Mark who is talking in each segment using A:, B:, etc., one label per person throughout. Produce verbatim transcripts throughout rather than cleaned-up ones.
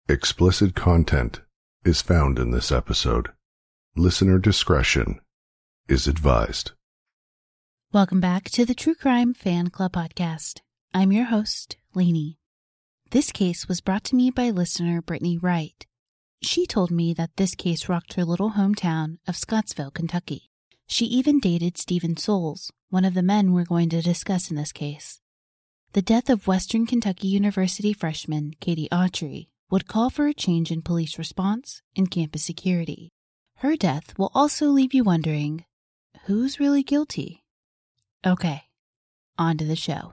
A: Explicit content is found in this episode. Listener discretion is advised.
B: Welcome back to the True Crime Fan Club podcast. I'm your host, Lainey. This case was brought to me by listener Brittany Wright. She told me that this case rocked her little hometown of Scottsville, Kentucky. She even dated Stephen Souls, one of the men we're going to discuss in this case. The death of Western Kentucky University freshman Katie Autry would call for a change in police response and campus security. Her death will also leave you wondering, who's really guilty? Okay, on to the show.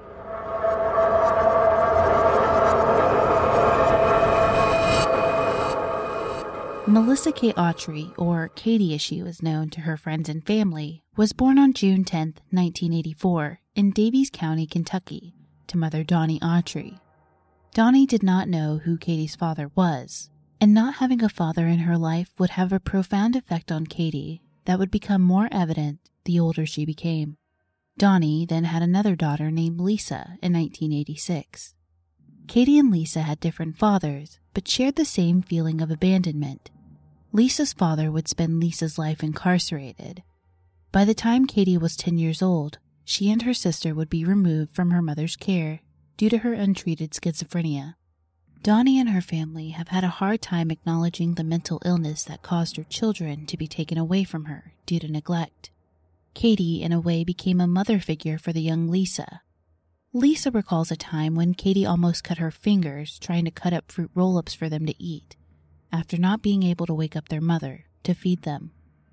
B: Melissa K. Autry, or Katie as she was known to her friends and family, was born on June tenth, nineteen eighty-four, in Daviess County, Kentucky, to mother Donnie Autry. Donnie did not know who Katie's father was, and not having a father in her life would have a profound effect on Katie that would become more evident the older she became. Donnie then had another daughter named Lisa in nineteen eighty-six. Katie and Lisa had different fathers, but shared the same feeling of abandonment. Lisa's father would spend Lisa's life incarcerated. By the time Katie was ten years old, she and her sister would be removed from her mother's care due to her untreated schizophrenia. Donnie and her family have had a hard time acknowledging the mental illness that caused her children to be taken away from her due to neglect. Katie, in a way, became a mother figure for the young Lisa. Lisa recalls a time when Katie almost cut her fingers trying to cut up fruit roll-ups for them to eat, after not being able to wake up their mother to feed them.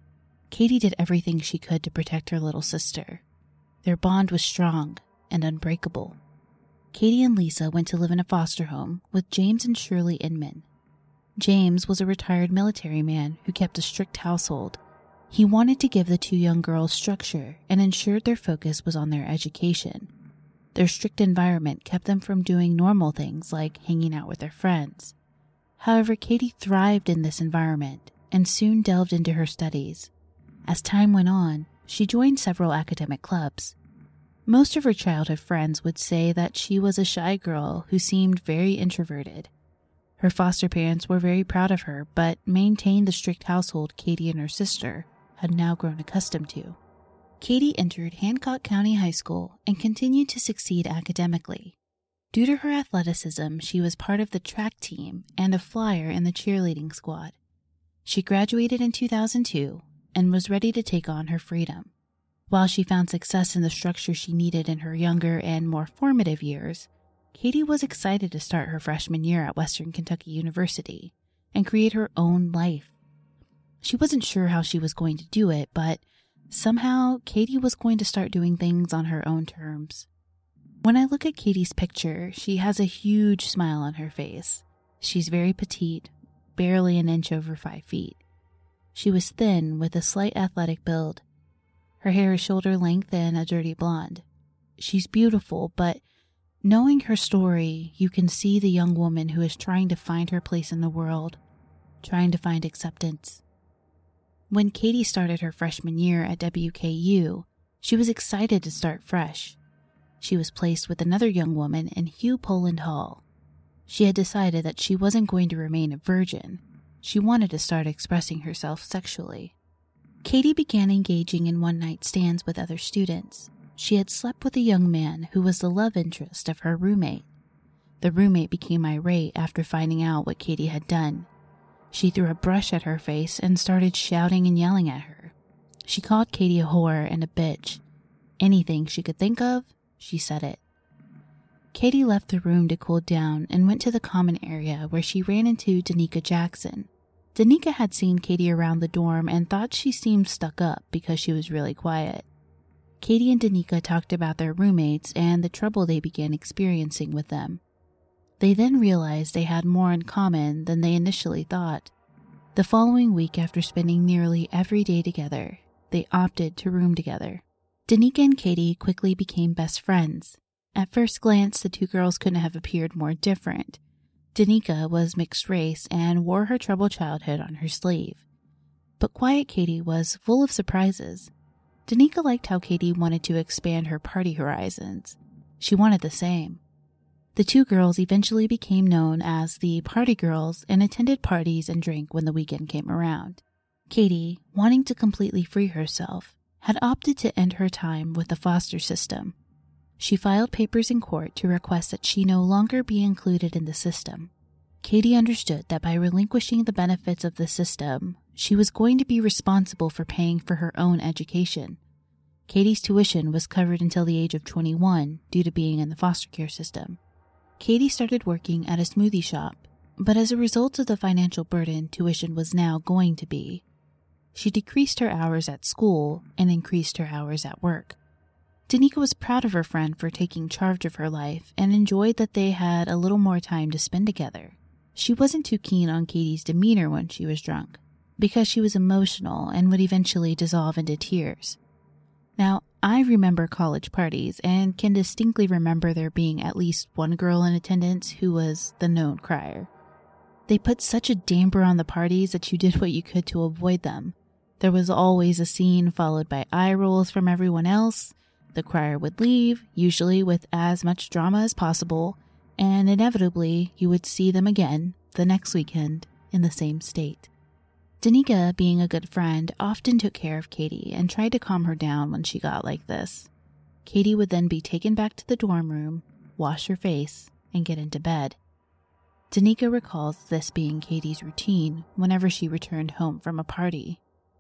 B: Katie did everything she could to protect her little sister. Their bond was strong and unbreakable. Katie and Lisa went to live in a foster home with James and Shirley Inman. James was a retired military man who kept a strict household. He wanted to give the two young girls structure and ensured their focus was on their education. Their strict environment kept them from doing normal things like hanging out with their friends. However, Katie thrived in this environment and soon delved into her studies. As time went on, she joined several academic clubs. Most of her childhood friends would say that she was a shy girl who seemed very introverted. Her foster parents were very proud of her, but maintained the strict household Katie and her sister had now grown accustomed to. Katie entered Hancock County High School and continued to succeed academically. Due to her athleticism, she was part of the track team and a flyer in the cheerleading squad. She graduated in two thousand two and was ready to take on her freedom. While she found success in the structure she needed in her younger and more formative years, Katie was excited to start her freshman year at Western Kentucky University and create her own life. She wasn't sure how she was going to do it, but somehow Katie was going to start doing things on her own terms. When I look at Katie's picture, she has a huge smile on her face. She's very petite, barely an inch over five feet. She was thin with a slight athletic build. Her hair is shoulder length and a dirty blonde. She's beautiful, but knowing her story, you can see the young woman who is trying to find her place in the world, trying to find acceptance. When Katie started her freshman year at W K U, she was excited to start fresh. She was placed with another young woman in Hugh Poland Hall. She had decided that she wasn't going to remain a virgin. She wanted to start expressing herself sexually. Katie began engaging in one-night stands with other students. She had slept with a young man who was the love interest of her roommate. The roommate became irate after finding out what Katie had done. She threw a brush at her face and started shouting and yelling at her. She called Katie a whore and a bitch. Anything she could think of, she said it. Katie left the room to cool down and went to the common area where she ran into Danica Jackson. Danica had seen Katie around the dorm and thought she seemed stuck up because she was really quiet. Katie and Danica talked about their roommates and the trouble they began experiencing with them. They then realized they had more in common than they initially thought. The following week, after spending nearly every day together, they opted to room together. Danica and Katie quickly became best friends. At first glance, the two girls couldn't have appeared more different. Danica was mixed race and wore her troubled childhood on her sleeve. But quiet Katie was full of surprises. Danica liked how Katie wanted to expand her party horizons. She wanted the same. The two girls eventually became known as the Party Girls and attended parties and drank when the weekend came around. Katie, wanting to completely free herself, had opted to end her time with the foster system. She filed papers in court to request that she no longer be included in the system. Katie understood that by relinquishing the benefits of the system, she was going to be responsible for paying for her own education. Katie's tuition was covered until the age of twenty-one due to being in the foster care system. Katie started working at a smoothie shop, but as a result of the financial burden tuition was now going to be, she decreased her hours at school and increased her hours at work. Danica was proud of her friend for taking charge of her life and enjoyed that they had a little more time to spend together. She wasn't too keen on Katie's demeanor when she was drunk, because she was emotional and would eventually dissolve into tears. Now, I remember college parties and can distinctly remember there being at least one girl in attendance who was the known crier. They put such a damper on the parties that you did what you could to avoid them. There was always a scene followed by eye rolls from everyone else. The crier would leave, usually with as much drama as possible, and inevitably you would see them again the next weekend in the same state. Danica, being a good friend, often took care of Katie and tried to calm her down when she got like this. Katie would then be taken back to the dorm room, wash her face, and get into bed. Danica recalls this being Katie's routine whenever she returned home from a party.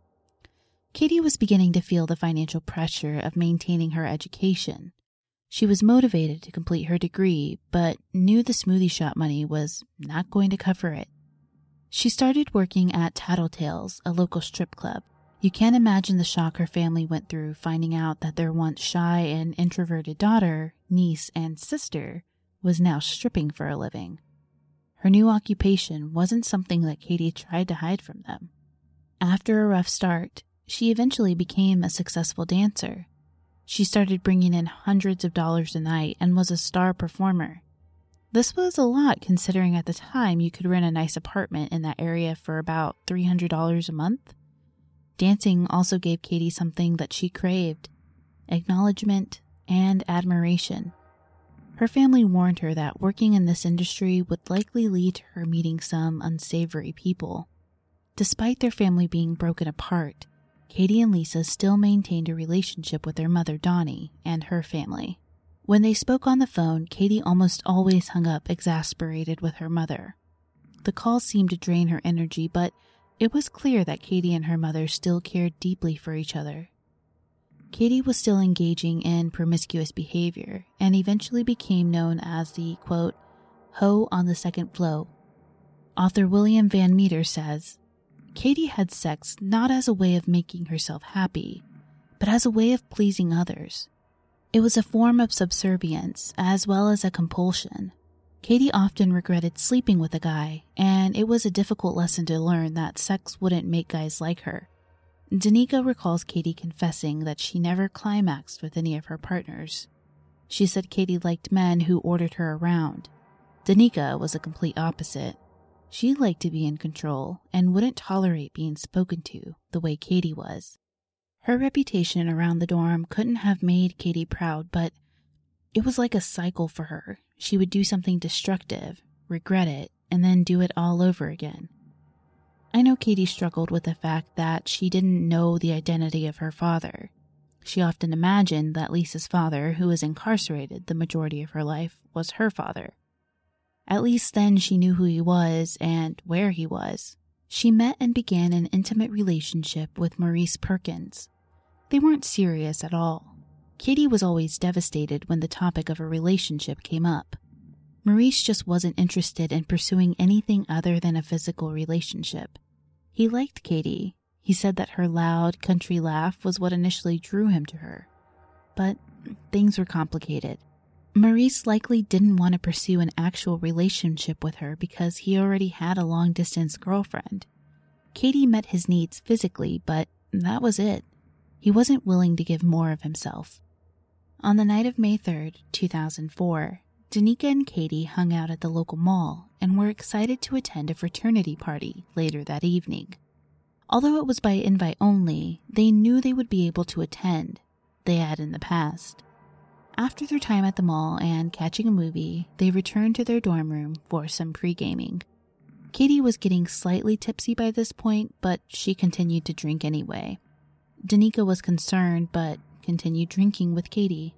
B: Katie was beginning to feel the financial pressure of maintaining her education. She was motivated to complete her degree, but knew the smoothie shop money was not going to cover it. She started working at Tattletales, a local strip club. You can't imagine the shock her family went through finding out that their once shy and introverted daughter, niece, and sister was now stripping for a living. Her new occupation wasn't something that Katie tried to hide from them. After a rough start, she eventually became a successful dancer. She started bringing in hundreds of dollars a night and was a star performer. This was a lot considering at the time you could rent a nice apartment in that area for about three hundred dollars a month. Dancing also gave Katie something that she craved: acknowledgement and admiration. Her family warned her that working in this industry would likely lead to her meeting some unsavory people. Despite their family being broken apart, Katie and Lisa still maintained a relationship with their mother, Donnie, and her family. When they spoke on the phone, Katie almost always hung up exasperated with her mother. The call seemed to drain her energy, but it was clear that Katie and her mother still cared deeply for each other. Katie was still engaging in promiscuous behavior and eventually became known as the, quote, hoe on the second flow. Author William Van Meter says, Katie had sex not as a way of making herself happy, but as a way of pleasing others. It was a form of subservience as well as a compulsion. Katie often regretted sleeping with a guy, and it was a difficult lesson to learn that sex wouldn't make guys like her. Danica recalls Katie confessing that she never climaxed with any of her partners. She said Katie liked men who ordered her around. Danica was a complete opposite. She liked to be in control and wouldn't tolerate being spoken to the way Katie was. Her reputation around the dorm couldn't have made Katie proud, but it was like a cycle for her. She would do something destructive, regret it, and then do it all over again. I know Katie struggled with the fact that she didn't know the identity of her father. She often imagined that Lisa's father, who was incarcerated the majority of her life, was her father. At least then she knew who he was and where he was. She met and began an intimate relationship with Maurice Perkins. They weren't serious at all. Katie was always devastated when the topic of a relationship came up. Maurice just wasn't interested in pursuing anything other than a physical relationship. He liked Katie. He said that her loud country laugh was what initially drew him to her. But things were complicated. Maurice likely didn't want to pursue an actual relationship with her because he already had a long-distance girlfriend. Katie met his needs physically, but that was it. He wasn't willing to give more of himself. On the night of May third, two thousand four, Danica and Katie hung out at the local mall and were excited to attend a fraternity party later that evening. Although it was by invite only, they knew they would be able to attend. They had in the past. After their time at the mall and catching a movie, they returned to their dorm room for some pre-gaming. Katie was getting slightly tipsy by this point, but she continued to drink anyway. Danica was concerned, but continued drinking with Katie.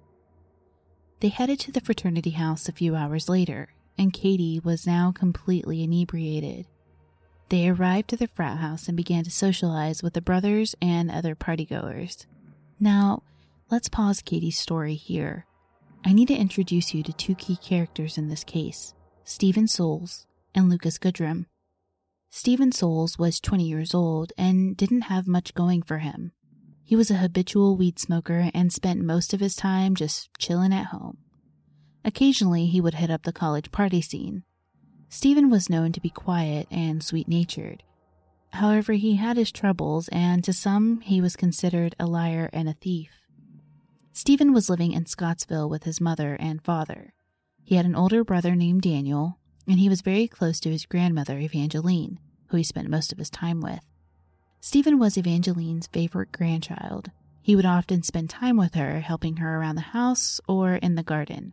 B: They headed to the fraternity house a few hours later, and Katie was now completely inebriated. They arrived to the frat house and began to socialize with the brothers and other partygoers. Now, let's pause Katie's story here. I need to introduce you to two key characters in this case, Stephen Soules and Lucas Goodrum. Stephen Soules was twenty years old and didn't have much going for him. He was a habitual weed smoker and spent most of his time just chilling at home. Occasionally, he would hit up the college party scene. Stephen was known to be quiet and sweet-natured. However, he had his troubles, and to some, he was considered a liar and a thief. Stephen was living in Scottsville with his mother and father. He had an older brother named Daniel, and he was very close to his grandmother, Evangeline, who he spent most of his time with. Stephen was Evangeline's favorite grandchild. He would often spend time with her, helping her around the house or in the garden.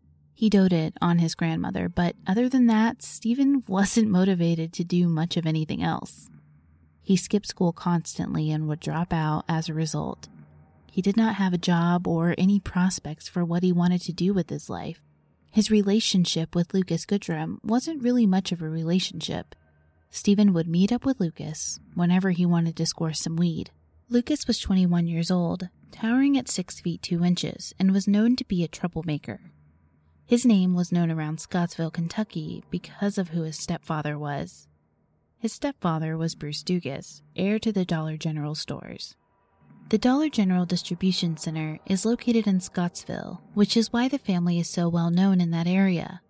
B: He doted on his grandmother, but other than that, Stephen wasn't motivated to do much of anything else. He skipped school constantly and would drop out as a result. He did not have a job or any prospects for what he wanted to do with his life. His relationship with Lucas Goodrum wasn't really much of a relationship. Stephen would meet up with Lucas whenever he wanted to score some weed. Lucas was twenty-one years old, towering at six feet two inches, and was known to be a troublemaker. His name was known around Scottsville, Kentucky, because of who his stepfather was. His stepfather was Bruce Dugas, heir to the Dollar General stores. The Dollar General Distribution Center is located in Scottsville, which is why the family is so well known in that area.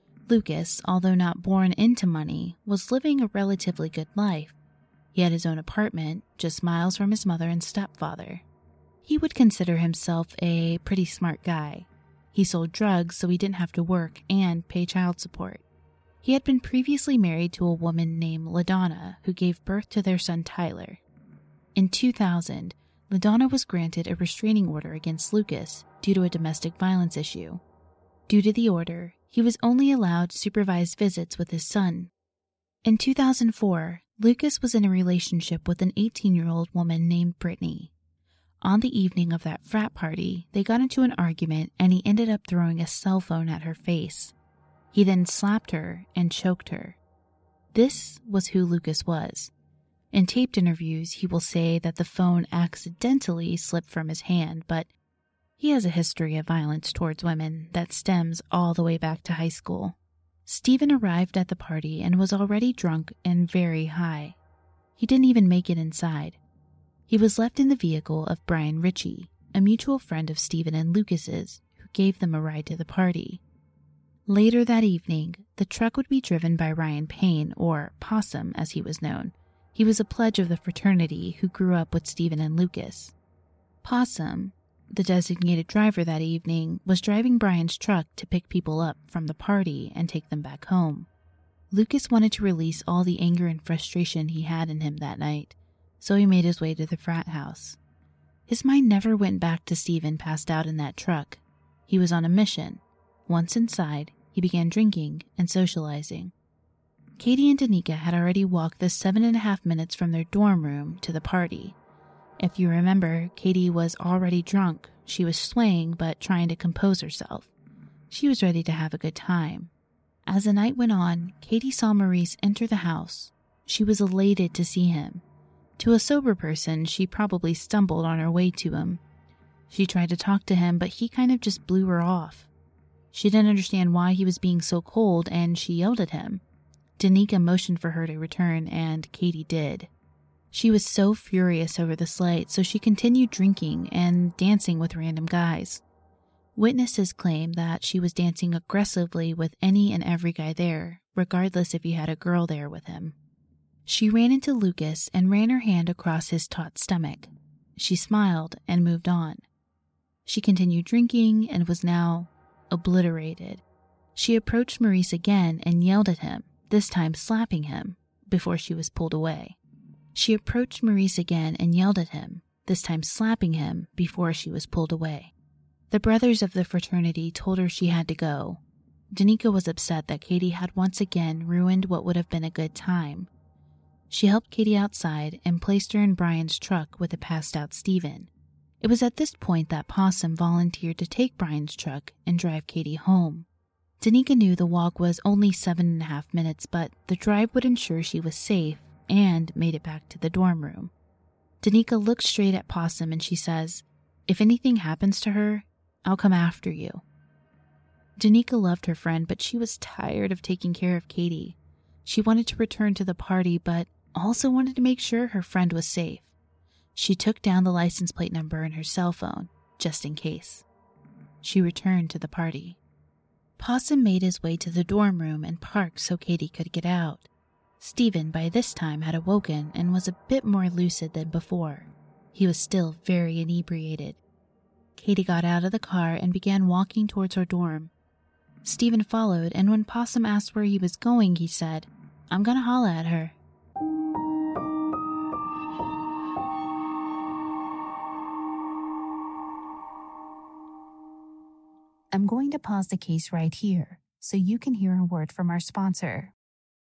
B: Lucas, although not born into money, was living a relatively good life. He had his own apartment, just miles from his mother and stepfather. He would consider himself a pretty smart guy. He sold drugs so he didn't have to work and pay child support. He had been previously married to a woman named LaDonna, who gave birth to their son Tyler. In two thousand, LaDonna was granted a restraining order against Lucas due to a domestic violence issue. Due to the order, he was only allowed supervised visits with his son. In two thousand four, Lucas was in a relationship with an eighteen-year-old woman named Brittany. On the evening of that frat party, they got into an argument and he ended up throwing a cell phone at her face. He then slapped her and choked her. This was who Lucas was. In taped interviews, he will say that the phone accidentally slipped from his hand, but he has a history of violence towards women that stems all the way back to high school. Stephen arrived at the party and was already drunk and very high. He didn't even make it inside. He was left in the vehicle of Brian Ritchie, a mutual friend of Stephen and Lucas's, who gave them a ride to the party. Later that evening, the truck would be driven by Ryan Payne, or Possum as he was known. He was a pledge of the fraternity who grew up with Stephen and Lucas. Possum, the designated driver that evening, was driving Brian's truck to pick people up from the party and take them back home. Lucas wanted to release all the anger and frustration he had in him that night, so he made his way to the frat house. His mind never went back to Stephen passed out in that truck. He was on a mission. Once inside, he began drinking and socializing. Katie and Danica had already walked the seven and a half minutes from their dorm room to the party. If you remember, Katie was already drunk. She was swaying but trying to compose herself. She was ready to have a good time. As the night went on, Katie saw Maurice enter the house. She was elated to see him. To a sober person, she probably stumbled on her way to him. She tried to talk to him, but he kind of just blew her off. She didn't understand why he was being so cold, and she yelled at him. Danica motioned for her to return, and Katie did. She was so furious over the slight, so she continued drinking and dancing with random guys. Witnesses claim that she was dancing aggressively with any and every guy there, regardless if he had a girl there with him. She ran into Lucas and ran her hand across his taut stomach. She smiled and moved on. She continued drinking and was now obliterated. She approached Maurice again and yelled at him, this time slapping him, before she was pulled away. She approached Maurice again and yelled at him, this time slapping him before she was pulled away. The brothers of the fraternity told her she had to go. Danica was upset that Katie had once again ruined what would have been a good time. She helped Katie outside and placed her in Brian's truck with the passed-out Stephen. It was at this point that Possum volunteered to take Brian's truck and drive Katie home. Danica knew the walk was only seven and a half minutes, but the drive would ensure she was safe and made it back to the dorm room. Danica looks straight at Possum and she says, "If anything happens to her, I'll come after you." Danica loved her friend, but she was tired of taking care of Katie. She wanted to return to the party, but also wanted to make sure her friend was safe. She took down the license plate number in her cell phone, just in case. She returned to the party. Possum made his way to the dorm room and parked so Katie could get out. Stephen, by this time, had awoken and was a bit more lucid than before. He was still very inebriated. Katie got out of the car and began walking towards her dorm. Stephen followed, and when Possum asked where he was going, he said, "I'm gonna holla at her." I'm going to pause the case right here so you can hear a word from our sponsor.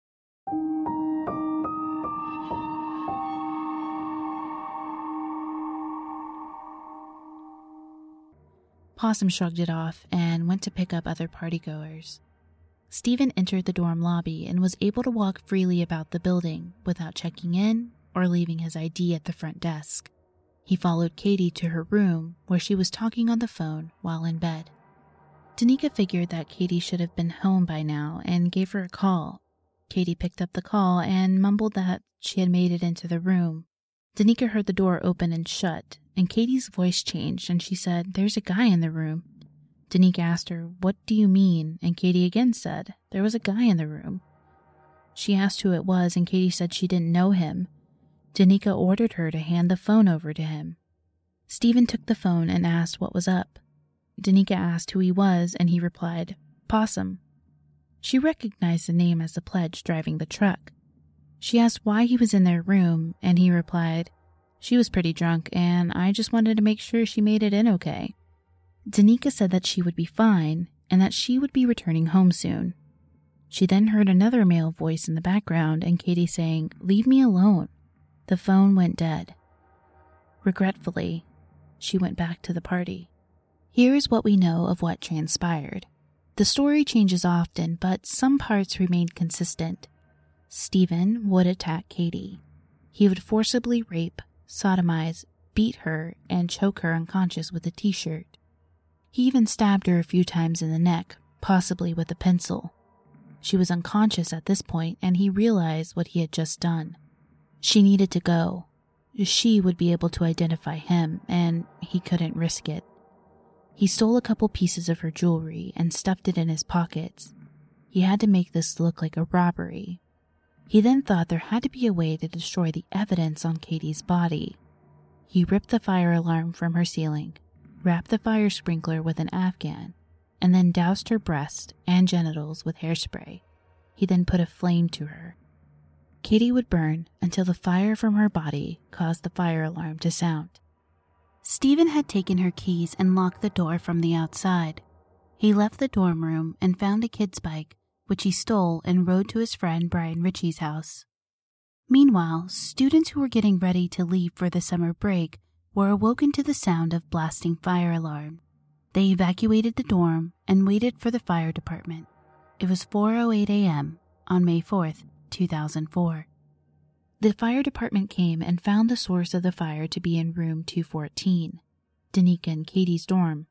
B: Possum shrugged it off and went to pick up other partygoers. Stephen entered the dorm lobby and was able to walk freely about the building without checking in or leaving his I D at the front desk. He followed Katie to her room where she was talking on the phone while in bed. Danica figured that Katie should have been home by now and gave her a call. Katie picked up the call and mumbled that she had made it into the room. Danica heard the door open and shut, and Katie's voice changed and she said, "There's a guy in the room." Danica asked her, "What do you mean?" And Katie again said, "There was a guy in the room." She asked who it was and Katie said she didn't know him. Danica ordered her to hand the phone over to him. Stephen took the phone and asked what was up. Danica asked who he was and he replied, "Possum." She recognized the name as the pledge driving the truck. She asked why he was in their room and he replied, "She was pretty drunk and I just wanted to make sure she made it in okay." Danica said that she would be fine and that she would be returning home soon. She then heard another male voice in the background and Katie saying, "Leave me alone." The phone went dead. Regretfully, she went back to the party. Here is what we know of what transpired. The story changes often, but some parts remained consistent. Stephen would attack Katie. He would forcibly rape, sodomize, beat her, and choke her unconscious with a t-shirt. He even stabbed her a few times in the neck, possibly with a pencil. She was unconscious at this point, and he realized what he had just done. She needed to go. She would be able to identify him, and he couldn't risk it. He stole a couple pieces of her jewelry and stuffed it in his pockets. He had to make this look like a robbery. He then thought there had to be a way to destroy the evidence on Katie's body. He ripped the fire alarm from her ceiling, wrapped the fire sprinkler with an Afghan, and then doused her breast and genitals with hairspray. He then put a flame to her. Katie would burn until the fire from her body caused the fire alarm to sound. Stephen had taken her keys and locked the door from the outside. He left the dorm room and found a kid's bike, which he stole and rode to his friend Brian Ritchie's house. Meanwhile, students who were getting ready to leave for the summer break were awoken to the sound of blasting fire alarm. They evacuated the dorm and waited for the fire department. It was four oh eight a.m. on May fourth, two thousand four. The fire department came and found the source of the fire to be in room two fourteen, Danica and Katie's dorm.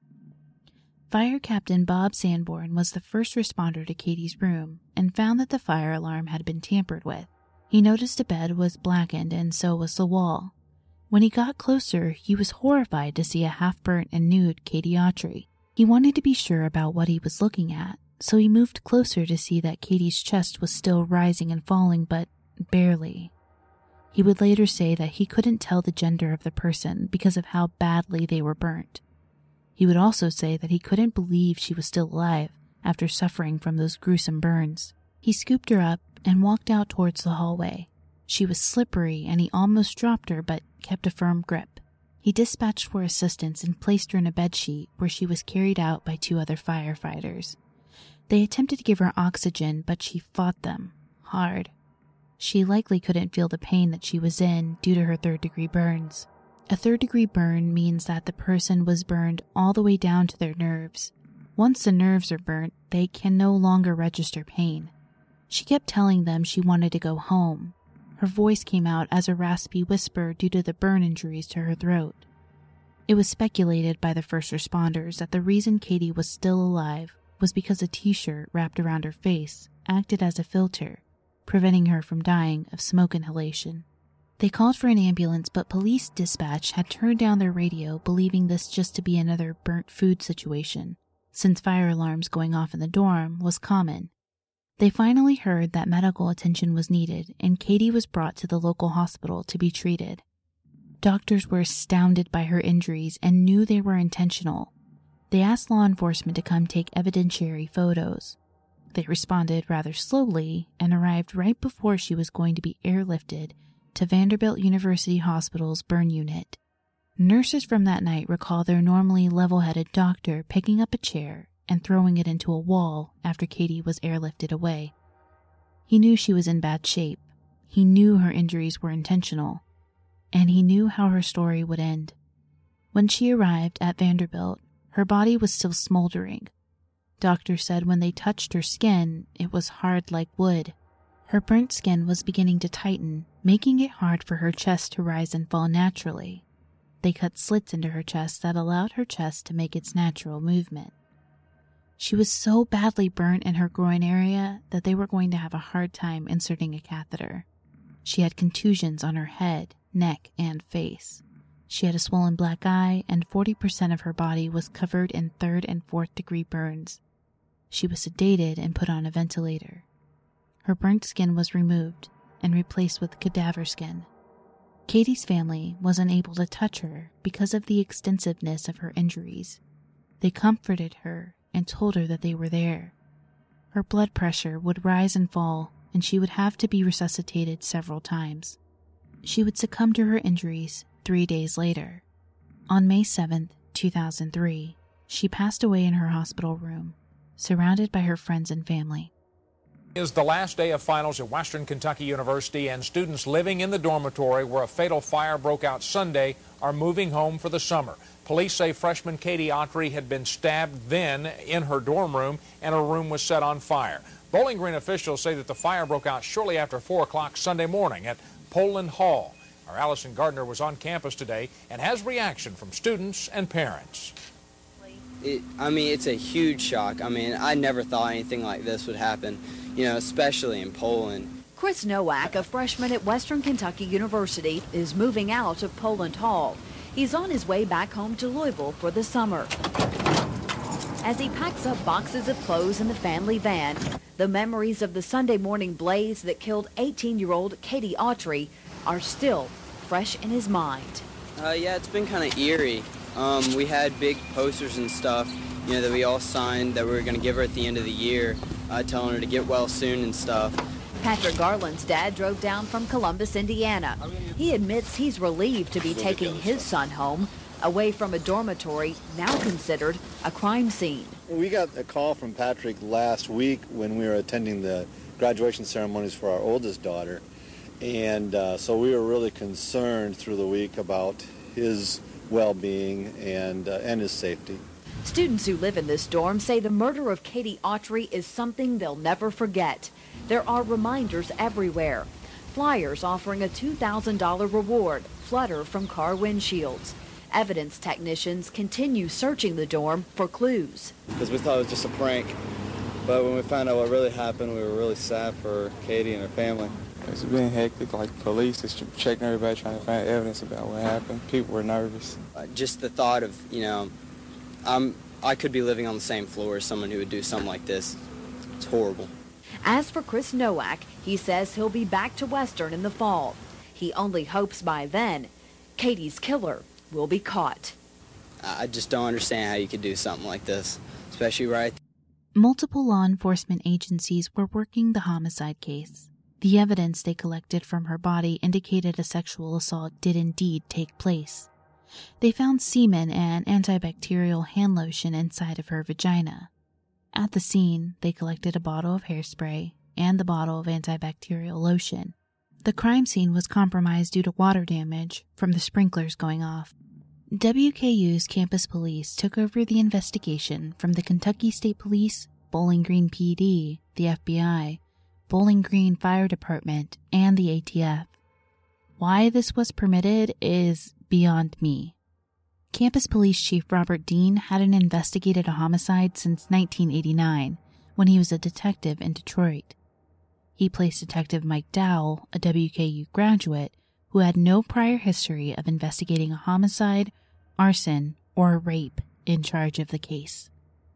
B: Fire Captain Bob Sanborn was the first responder to Katie's room and found that the fire alarm had been tampered with. He noticed the bed was blackened and so was the wall. When he got closer, he was horrified to see a half-burnt and nude Katie Autry. He wanted to be sure about what he was looking at, so he moved closer to see that Katie's chest was still rising and falling, but barely. He would later say that he couldn't tell the gender of the person because of how badly they were burnt. He would also say that he couldn't believe she was still alive after suffering from those gruesome burns. He scooped her up and walked out towards the hallway. She was slippery and he almost dropped her but kept a firm grip. He dispatched for assistance and placed her in a bedsheet where she was carried out by two other firefighters. They attempted to give her oxygen, but she fought them hard. She likely couldn't feel the pain that she was in due to her third-degree burns. A third-degree burn means that the person was burned all the way down to their nerves. Once the nerves are burnt, they can no longer register pain. She kept telling them she wanted to go home. Her voice came out as a raspy whisper due to the burn injuries to her throat. It was speculated by the first responders that the reason Katie was still alive was because a t-shirt wrapped around her face acted as a filter, preventing her from dying of smoke inhalation. They called for an ambulance, but police dispatch had turned down their radio, believing this just to be another burnt food situation, since fire alarms going off in the dorm was common. They finally heard that medical attention was needed, and Katie was brought to the local hospital to be treated. Doctors were astounded by her injuries and knew they were intentional. They asked law enforcement to come take evidentiary photos. They responded rather slowly and arrived right before she was going to be airlifted to Vanderbilt University Hospital's burn unit. Nurses from that night recall their normally level-headed doctor picking up a chair and throwing it into a wall after Katie was airlifted away. He knew she was in bad shape. He knew her injuries were intentional. And he knew how her story would end. When she arrived at Vanderbilt, her body was still smoldering. Doctors said when they touched her skin, it was hard like wood. Her burnt skin was beginning to tighten, making it hard for her chest to rise and fall naturally. They cut slits into her chest that allowed her chest to make its natural movement. She was so badly burnt in her groin area that they were going to have a hard time inserting a catheter. She had contusions on her head, neck, and face. She had a swollen black eye, and forty percent of her body was covered in third and fourth degree burns. She was sedated and put on a ventilator. Her burnt skin was removed and replaced with cadaver skin. Katie's family was unable to touch her because of the extensiveness of her injuries. They comforted her and told her that they were there. Her blood pressure would rise and fall, and she would have to be resuscitated several times. She would succumb to her injuries three days later. On May seventh, two thousand three, she passed away in her hospital room, surrounded by her friends and family.
C: Is the last day of finals at Western Kentucky University, and students living in the dormitory where a fatal fire broke out Sunday are moving home for the summer. Police say freshman Katie Autry had been stabbed then in her dorm room, and her room was set on fire. Bowling Green officials say that the fire broke out shortly after four o'clock Sunday morning at Poland Hall. Our Allison Gardner was on campus today and has reaction from students and parents.
D: It, I mean, it's a huge shock. I mean, I never thought anything like this would happen, you know, especially in Poland.
E: Chris Nowak, a freshman at Western Kentucky University, is moving out of Poland Hall. He's on his way back home to Louisville for the summer. As he packs up boxes of clothes in the family van, the memories of the Sunday morning blaze that killed eighteen-year-old Katie Autry are still fresh in his mind.
D: Uh, yeah, it's been kind of eerie. Um, we had big posters and stuff, you know, that we all signed that we were going to give her at the end of the year, uh, telling her to get well soon and stuff.
E: Patrick Garland's dad drove down from Columbus, Indiana. He admits he's relieved to be taking his son home, away from a dormitory now considered a crime scene.
F: We got a call from Patrick last week when we were attending the graduation ceremonies for our oldest daughter, and uh, so we were really concerned through the week about his well-being and, uh, and his safety.
E: Students who live in this dorm say the murder of Katie Autry is something they'll never forget. There are reminders everywhere. Flyers offering a two thousand dollar reward flutter from car windshields. Evidence technicians continue searching the dorm for clues.
G: Because we thought it was just a prank, but when we found out what really happened, we were really sad for Katie and her family.
H: It's been hectic, like police is checking everybody, trying to find evidence about what happened. People were nervous.
D: Uh, just the thought of, you know, I'm, I could be living on the same floor as someone who would do something like this. It's horrible.
E: As for Chris Nowak, he says he'll be back to Western in the fall. He only hopes by then Katie's killer will be caught.
D: I just don't understand how you could do something like this, especially right.
B: Multiple law enforcement agencies were working the homicide case. The evidence they collected from her body indicated a sexual assault did indeed take place. They found semen and antibacterial hand lotion inside of her vagina. At the scene, they collected a bottle of hairspray and the bottle of antibacterial lotion. The crime scene was compromised due to water damage from the sprinklers going off. W K U's campus police took over the investigation from the Kentucky State Police, Bowling Green P D, the F B I, Bowling Green Fire Department, and the A T F. Why this was permitted is beyond me. Campus Police Chief Robert Dean hadn't investigated a homicide since nineteen eighty-nine, when he was a detective in Detroit. He placed Detective Mike Dowell, a W K U graduate, who had no prior history of investigating a homicide, arson, or rape, in charge of the case.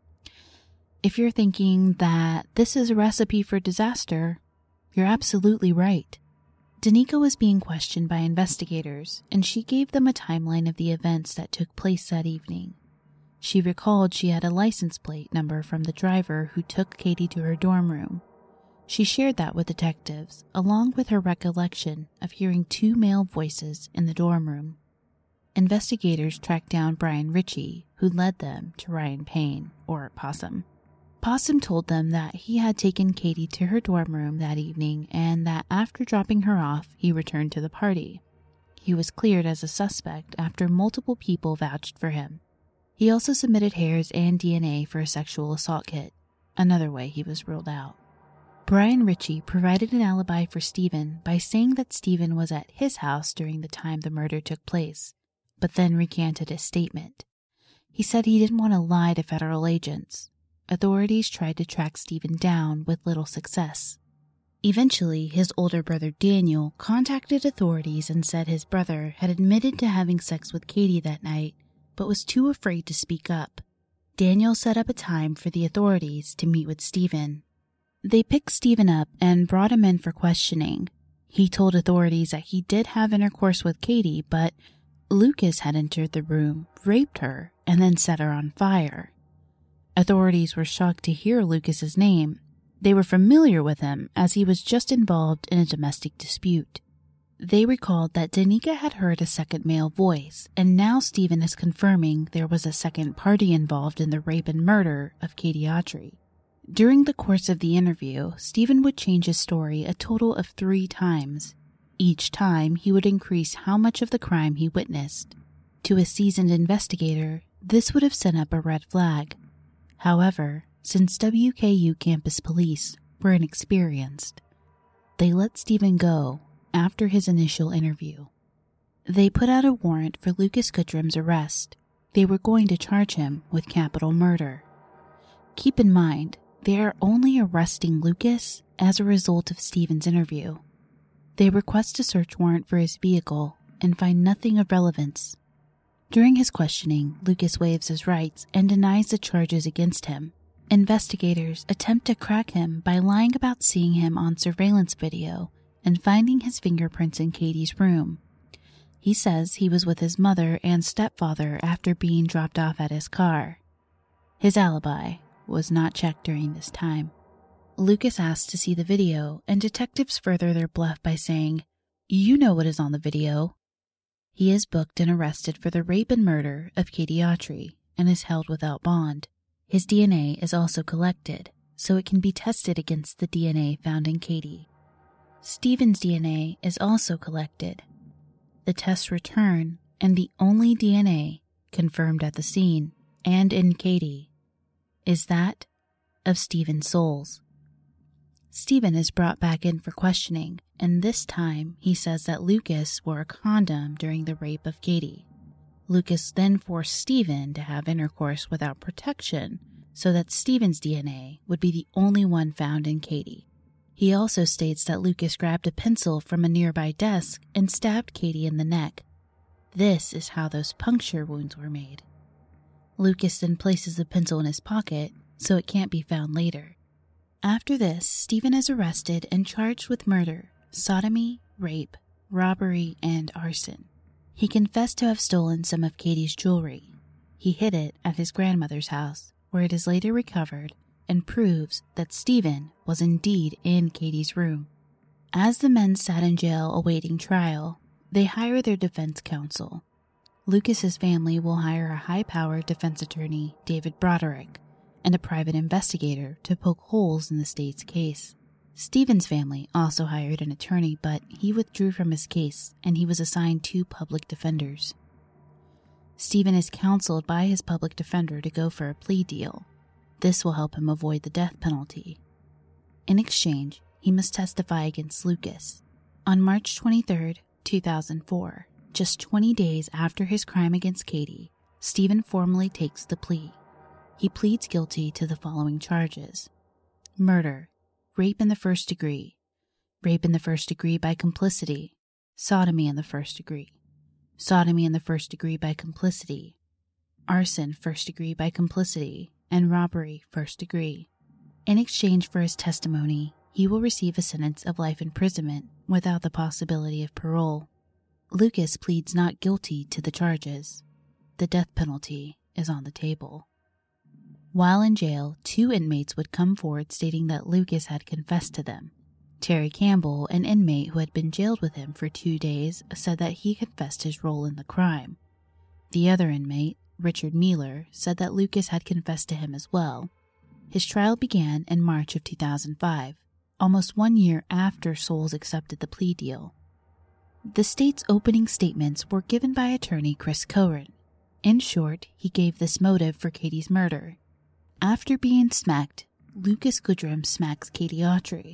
B: If you're thinking that this is a recipe for disaster, you're absolutely right. Danica was being questioned by investigators, and she gave them a timeline of the events that took place that evening. She recalled she had a license plate number from the driver who took Katie to her dorm room. She shared that with detectives, along with her recollection of hearing two male voices in the dorm room. Investigators tracked down Brian Ritchie, who led them to Ryan Payne, or Possum. Possum told them that he had taken Katie to her dorm room that evening and that after dropping her off, he returned to the party. He was cleared as a suspect after multiple people vouched for him. He also submitted hairs and D N A for a sexual assault kit, another way he was ruled out. Brian Ritchie provided an alibi for Stephen by saying that Stephen was at his house during the time the murder took place, but then recanted his statement. He said he didn't want to lie to federal agents. Authorities tried to track Stephen down with little success. Eventually, his older brother Daniel contacted authorities and said his brother had admitted to having sex with Katie that night, but was too afraid to speak up. Daniel set up a time for the authorities to meet with Stephen. They picked Stephen up and brought him in for questioning. He told authorities that he did have intercourse with Katie, but Lucas had entered the room, raped her, and then set her on fire. Authorities were shocked to hear Lucas's name. They were familiar with him as he was just involved in a domestic dispute. They recalled that Danica had heard a second male voice, and now Stephen is confirming there was a second party involved in the rape and murder of Katie Autry. During the course of the interview, Stephen would change his story a total of three times. Each time, he would increase how much of the crime he witnessed. To a seasoned investigator, this would have sent up a red flag. However, since W K U campus police were inexperienced, they let Stephen go after his initial interview. They put out a warrant for Lucas Goodrum's arrest. They were going to charge him with capital murder. Keep in mind, they are only arresting Lucas as a result of Stephen's interview. They request a search warrant for his vehicle and find nothing of relevance. During his questioning, Lucas waives his rights and denies the charges against him. Investigators attempt to crack him by lying about seeing him on surveillance video and finding his fingerprints in Katie's room. He says he was with his mother and stepfather after being dropped off at his car. His alibi was not checked during this time. Lucas asks to see the video, and detectives further their bluff by saying, "You know what is on the video." He is booked and arrested for the rape and murder of Katie Autry and is held without bond. His D N A is also collected, so it can be tested against the D N A found in Katie. Stephen's D N A is also collected. The tests return, and the only D N A confirmed at the scene and in Katie is that of Stephen Souls. Stephen is brought back in for questioning, and this time he says that Lucas wore a condom during the rape of Katie. Lucas then forced Stephen to have intercourse without protection so that Stephen's D N A would be the only one found in Katie. He also states that Lucas grabbed a pencil from a nearby desk and stabbed Katie in the neck. This is how those puncture wounds were made. Lucas then places the pencil in his pocket so it can't be found later. After this, Stephen is arrested and charged with murder, sodomy, rape, robbery, and arson. He confessed to have stolen some of Katie's jewelry. He hid it at his grandmother's house, where it is later recovered and proves that Stephen was indeed in Katie's room. As the men sat in jail awaiting trial, they hire their defense counsel. Lucas's family will hire a high-powered defense attorney, David Broderick, and a private investigator to poke holes in the state's case. Stephen's family also hired an attorney, but he withdrew from his case and he was assigned two public defenders. Stephen is counseled by his public defender to go for a plea deal. This will help him avoid the death penalty. In exchange, he must testify against Lucas. On March twenty-third, two thousand four, just twenty days after his crime against Katie, Stephen formally takes the plea. He pleads guilty to the following charges: murder, rape in the first degree, rape in the first degree by complicity, sodomy in the first degree, sodomy in the first degree by complicity, arson first degree by complicity, and robbery first degree. In exchange for his testimony, he will receive a sentence of life imprisonment without the possibility of parole. Lucas pleads not guilty to the charges. The death penalty is on the table. While in jail, two inmates would come forward stating that Lucas had confessed to them. Terry Campbell, an inmate who had been jailed with him for two days, said that he confessed his role in the crime. The other inmate, Richard Mueller, said that Lucas had confessed to him as well. His trial began in March of two thousand five, almost one year after Soules accepted the plea deal. The state's opening statements were given by attorney Chris Cohen. In short, he gave this motive for Katie's murder. After being smacked, Lucas Goodrum smacks Katie Autry.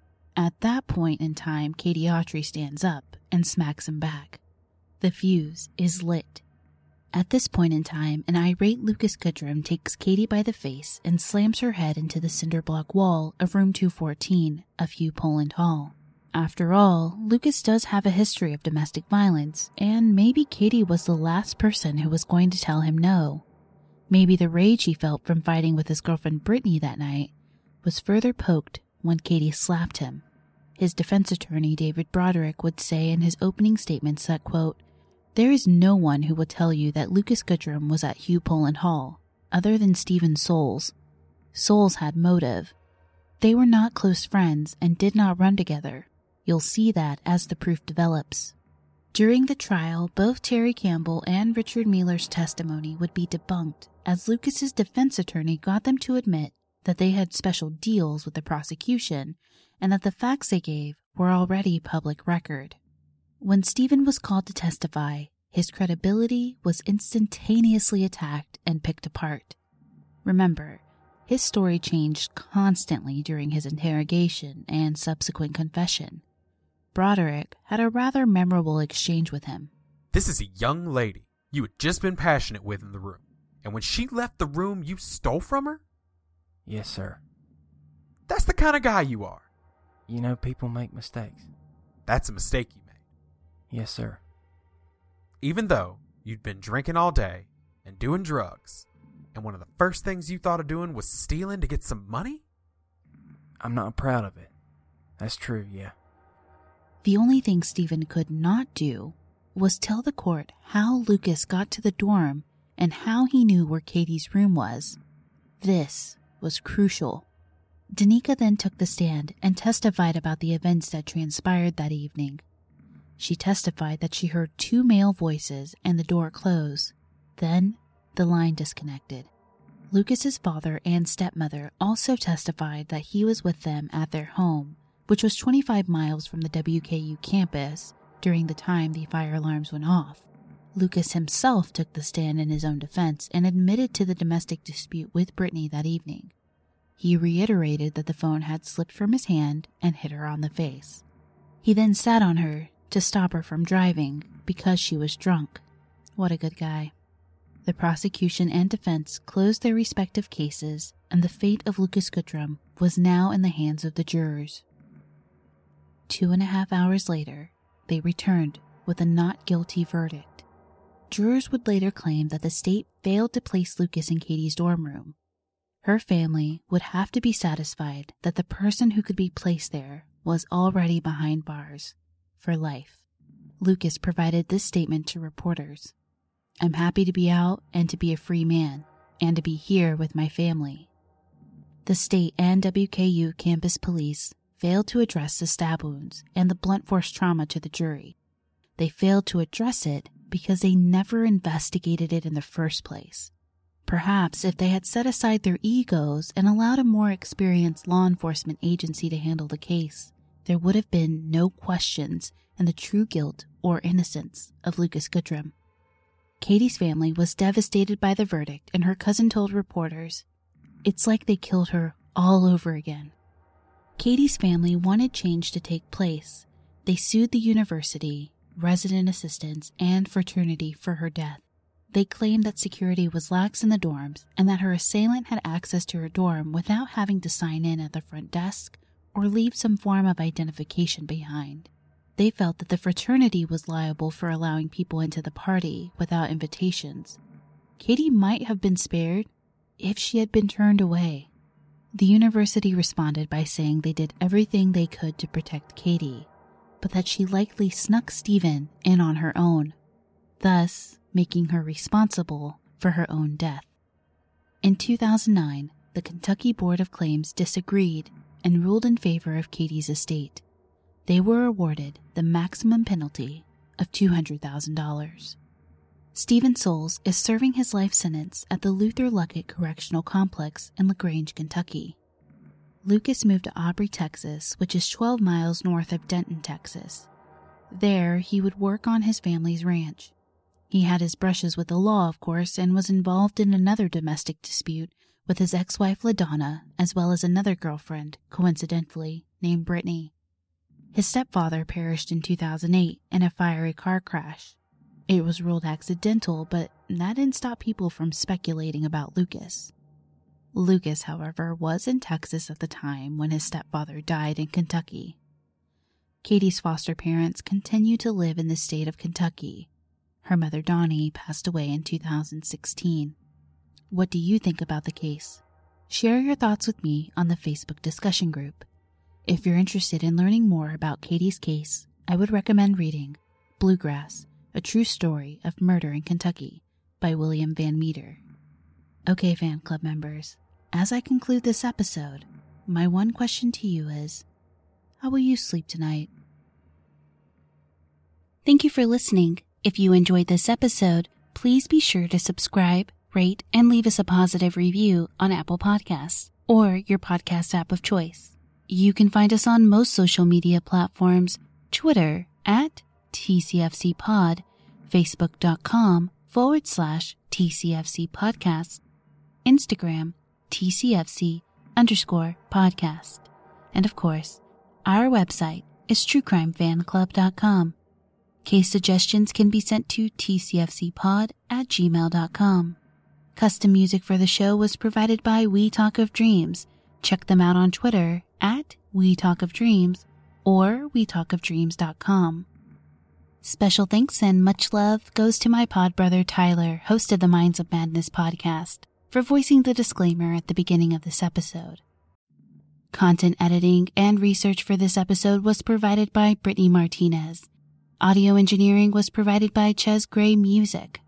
B: At that point in time, Katie Autry stands up and smacks him back. The fuse is lit. At this point in time, an irate Lucas Goodrum takes Katie by the face and slams her head into the cinder block wall of room two fourteen of Hugh Poland Hall. After all, Lucas does have a history of domestic violence, and maybe Katie was the last person who was going to tell him no. Maybe the rage he felt from fighting with his girlfriend Brittany that night was further poked when Katie slapped him. His defense attorney David Broderick would say in his opening statements that, quote, "There is no one who will tell you that Lucas Goodrum was at Hugh Poland Hall, other than Stephen Soules. Soules had motive. They were not close friends and did not run together. You'll see that as the proof develops." During the trial, both Terry Campbell and Richard Mueller's testimony would be debunked, as Lucas's defense attorney got them to admit that they had special deals with the prosecution and that the facts they gave were already public record. When Stephen was called to testify, his credibility was instantaneously attacked and picked apart. Remember, his story changed constantly during his interrogation and subsequent confession. Broderick had a rather memorable exchange with him.
I: "This is a young lady you had just been passionate with in the room, and when she left the room, you stole from her?"
J: "Yes, sir."
I: "That's the kind of guy you are."
J: "You know, people make mistakes."
I: "That's a mistake you made."
J: "Yes, sir."
I: "Even though you'd been drinking all day and doing drugs, and one of the first things you thought of doing was stealing to get some money?"
J: "I'm not proud of it. That's true, yeah."
B: The only thing Stephen could not do was tell the court how Lucas got to the dorm and how he knew where Katie's room was. This was crucial. Danica then took the stand and testified about the events that transpired that evening. She testified that she heard two male voices and the door close. Then, the line disconnected. Lucas's father and stepmother also testified that he was with them at their home, which was twenty-five miles from the W K U campus, during the time the fire alarms went off. Lucas himself took the stand in his own defense and admitted to the domestic dispute with Brittany that evening. He reiterated that the phone had slipped from his hand and hit her on the face. He then sat on her to stop her from driving because she was drunk. What a good guy. The prosecution and defense closed their respective cases, and the fate of Lucas Goodrum was now in the hands of the jurors. Two and a half hours later, they returned with a not guilty verdict. Jurors would later claim that the state failed to place Lucas in Katie's dorm room. Her family would have to be satisfied that the person who could be placed there was already behind bars for life. Lucas provided this statement to reporters: "I'm happy to be out and to be a free man, and to be here with my family." The state and W K U campus police failed to address the stab wounds and the blunt force trauma to the jury. They failed to address it because they never investigated it in the first place. Perhaps if they had set aside their egos and allowed a more experienced law enforcement agency to handle the case, there would have been no questions and the true guilt or innocence of Lucas Goodrum. Katie's family was devastated by the verdict, and her cousin told reporters, "It's like they killed her all over again." Katie's family wanted change to take place. They sued the university, resident assistants, and fraternity for her death. They claimed that security was lax in the dorms and that her assailant had access to her dorm without having to sign in at the front desk or leave some form of identification behind. They felt that the fraternity was liable for allowing people into the party without invitations. Katie might have been spared if she had been turned away. The university responded by saying they did everything they could to protect Katie, but that she likely snuck Stephen in on her own, thus making her responsible for her own death. In two thousand nine, the Kentucky Board of Claims disagreed and ruled in favor of Katie's estate. They were awarded the maximum penalty of two hundred thousand dollars. Stephen Souls is serving his life sentence at the Luther Luckett Correctional Complex in LaGrange, Kentucky. Lucas moved to Aubrey, Texas, which is twelve miles north of Denton, Texas. There, he would work on his family's ranch. He had his brushes with the law, of course, and was involved in another domestic dispute with his ex-wife LaDonna, as well as another girlfriend, coincidentally, named Brittany. His stepfather perished in two thousand eight in a fiery car crash. It was ruled accidental, but that didn't stop people from speculating about Lucas. Lucas, however, was in Texas at the time when his stepfather died in Kentucky. Katie's foster parents continue to live in the state of Kentucky. Her mother, Donnie, passed away in two thousand sixteen. What do you think about the case? Share your thoughts with me on the Facebook discussion group. If you're interested in learning more about Katie's case, I would recommend reading Bluegrass, A True Story of Murder in Kentucky by William Van Meter. Okay, fan club members, as I conclude this episode, my one question to you is, how will you sleep tonight? Thank you for listening. If you enjoyed this episode, please be sure to subscribe, rate, and leave us a positive review on Apple Podcasts or your podcast app of choice. You can find us on most social media platforms, Twitter at T C F C Pod, Facebook.com forward slash TCFC Podcast, Instagram, T C F C underscore podcast. And of course, our website is true crime fan club dot com. Case suggestions can be sent to T C F C pod at gmail dot com. Custom music for the show was provided by We Talk of Dreams. Check them out on Twitter at We Talk of Dreams or we talk of dreams dot com. Special thanks and much love goes to my pod brother Tyler, host of the Minds of Madness podcast, for voicing the disclaimer at the beginning of this episode. Content editing and research for this episode was provided by Brittany Martinez. Audio engineering was provided by Ches Gray Music.